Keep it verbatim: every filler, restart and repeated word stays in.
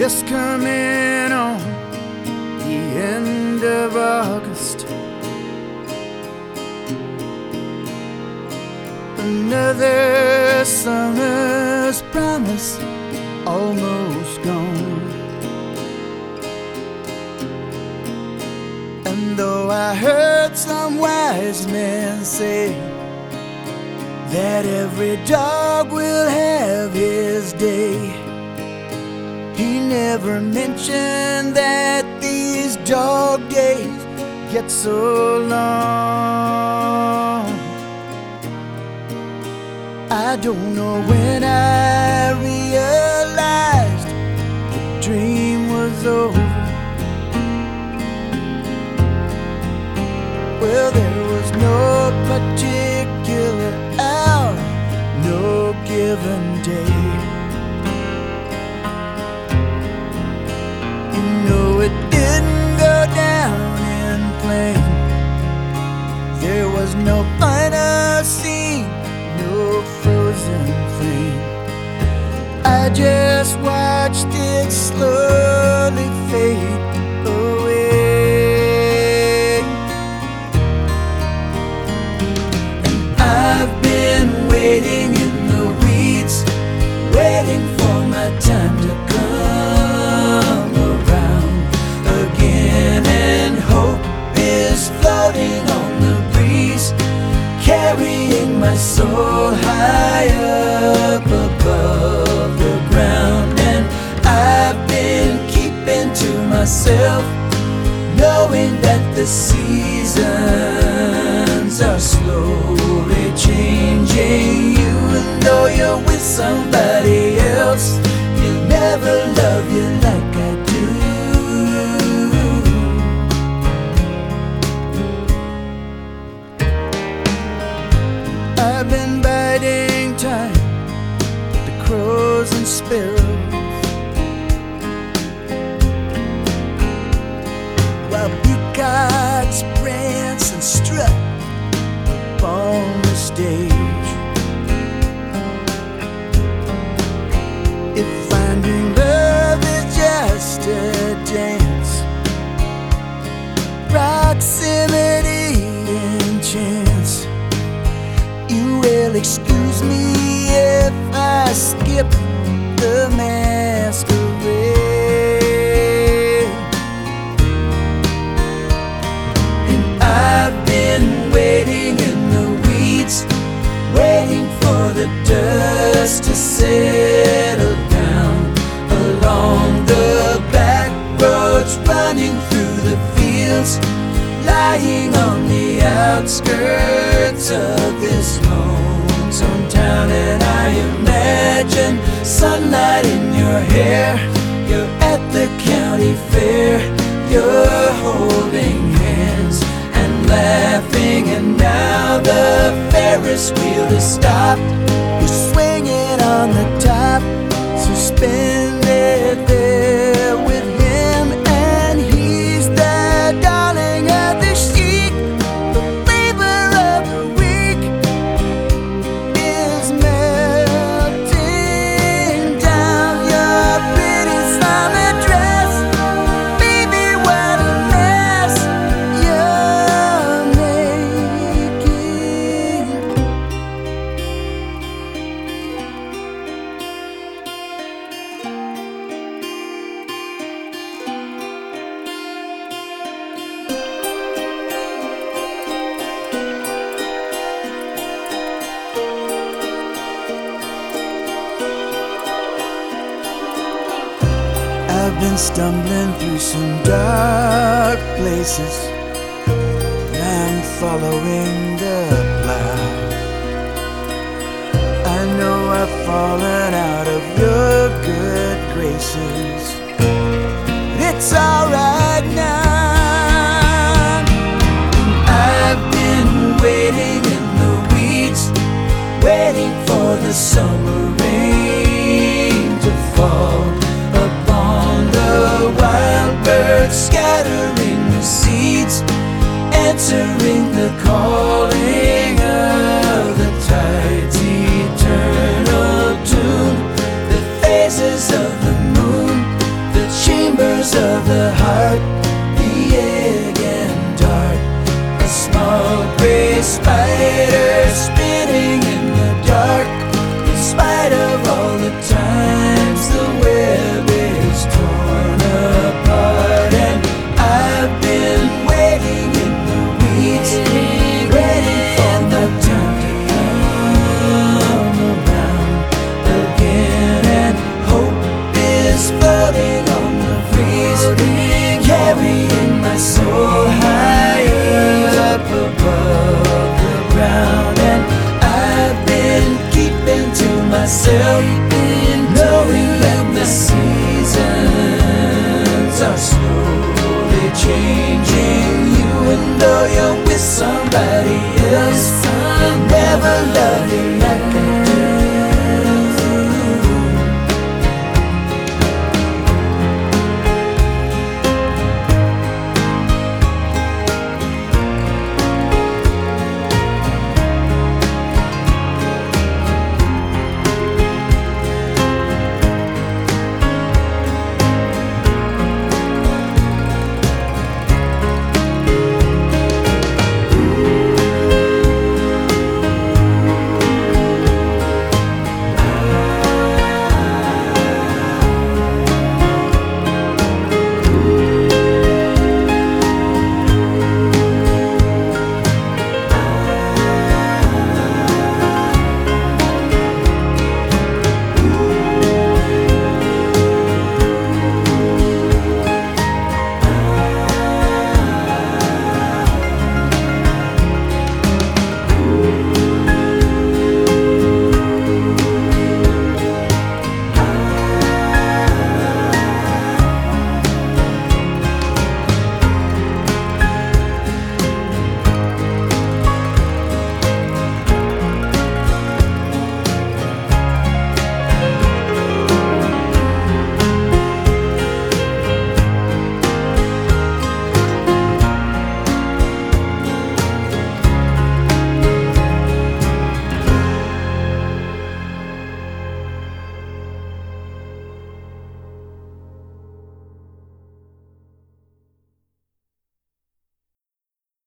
Just coming on the end of August, another summer's promise almost gone. And though I heard some wise men say that every dog will have his day, he never mentioned that these dog days get so long. I don't know when I realized the dream was over. Well, there was no particular hour, no given day. You know it didn't go down in plain. There was no final scene, no frozen flame. I just watched it slowly fade away. And I've been waiting in the weeds, waiting for my time to come around again. And hope is floating on the breeze, carrying my soul high up above the ground. And I've been keeping to myself, knowing that the seasons are slowly changing you. And though you're with somebody else, he'll never love you like I do. I've been biding time with the crows and sparrows, while peacocks prance and strut upon the stage. If finding love is just a dance, proximity and chance, you will excuse me if I skip the masquerade. And I've been waiting in the weeds, waiting for the dust to settle down along the back roads, running through the fields, lying on the outskirts of this lonesome town. And I imagine sunlight in your hair, you're at the county fair, you're holding hands and laughing. And now the Ferris wheel is stopped, you're swinging on the top, suspended there with him. And he's the darling of the sheep, the flavor of the week is melting down your pretty summer dress. Baby, what a mess you're making. I've been stumbling through some dark places, I'm following the plow. I know I've fallen out of your good graces, but it's alright now. I've been waiting in the weeds, waiting for the summer rain to fall upon the wild birds, scattering the seeds, answering the calling of the tide's eternal tune. The phases of the moon, the a spider spinning in the dark. In spite of all the times the web is torn apart, and I've been waiting in the weeds, waiting for the time to come around again. And hope is floating on the breeze, carrying my soul higher up above the ground. And I've been keeping to myself, knowing that the seasons are slowly changing. You and though you're with somebody else, you'll never love you